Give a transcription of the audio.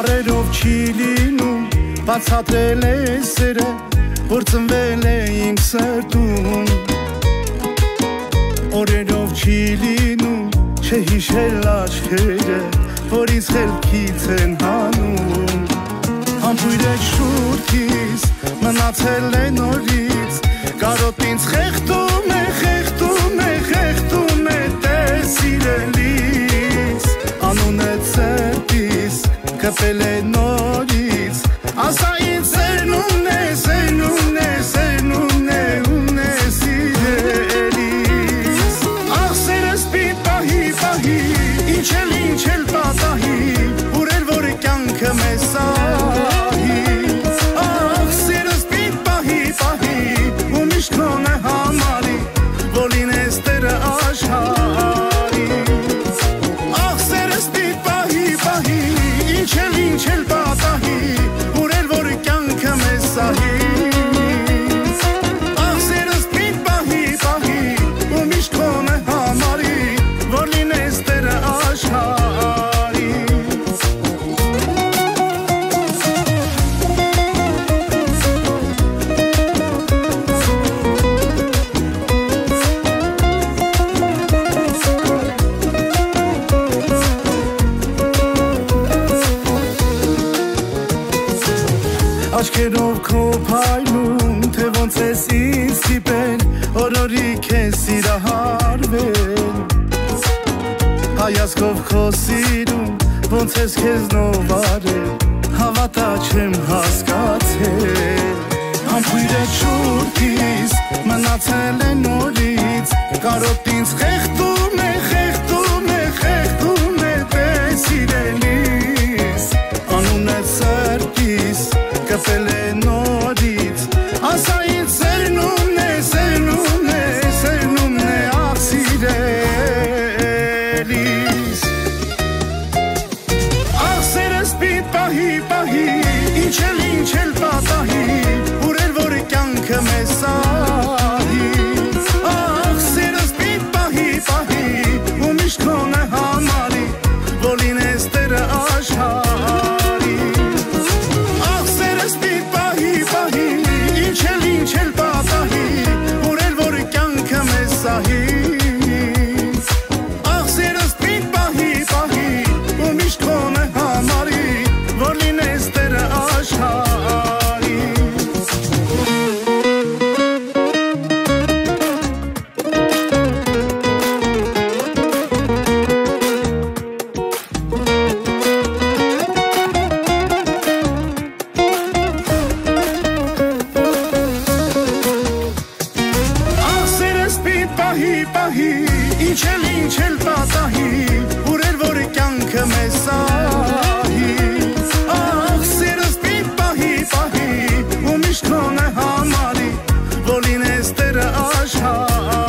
Բարերով չի լինում բացատրել է սերը որ ծնվել է իմ սրտում Օրերով չի լինում չհիշել աչքերը որ ինձ խելքից են հանում Համբույր է շուրթից մնացել է նորից Կարոտ ինձ խեղդում է, խեղդում է, խեղդում է տես սիրելիս Անունը ծերտիս կպել է նորից Ասա ինձ սերնումն է, սերնումն է, սերնումն է, ումն է սիրելիս Աղ սերս պիտ պահի, պահի, ինչ էլ պատահի Ուրել որ կյանքը մեզ սահի Աղ սերս պիտ պահի, պահի, ու միշտ քոնը համարի Որ լինես տերը աշխարի Աղ սերս պիտ պահի, պահի, ինչ էլ պատահի Ուրել որ կյանքը մեզ սահի Աղ սերս պիտ պահի, պահի, ու միշտ քոնը համարի Որ լինես տերը աշխարի Աչքերով քո փայլում, թե ոնց ես ինձ սիպել, օրորի քեզ սիրահարվել Հայացքով քո սիրում, ոնց ես քեզնով արել, հավատա չեմ հասկացել Համբույր է շուրթիս, մնացել է նորից, կարոտ ինձ խեղդում է, խեղդում է, խեղդում է տես սիրելիս Անունը ծերտիս կպել է նորից Ասա ինձ սերնումն է, սերնումն է, սերնումն է աղ սիրելիս Աղ սերս պիտ պահի, պահի, ինչ էլ պատահի Ուրել որ կյանքը մեզ սահի Աղ սերս պիտ պահի, պահի, ու միշտ քոնը համարի Որ լինես տերը աշխարի Ինչ էլ պատահի, ուրել որ կյանքը մեզ սահի Աղ սերս պիտ պահի, պահի, ու միշտ քոնը համարի Որ լինես տերը աշխարի Ինչ էլ պատահի, ուրել որ կյանքը մեզ սահի Աղ սերս պիտ պահի, պահի, ու միշտ քոնը համարի Որ լինես տերը աշխարի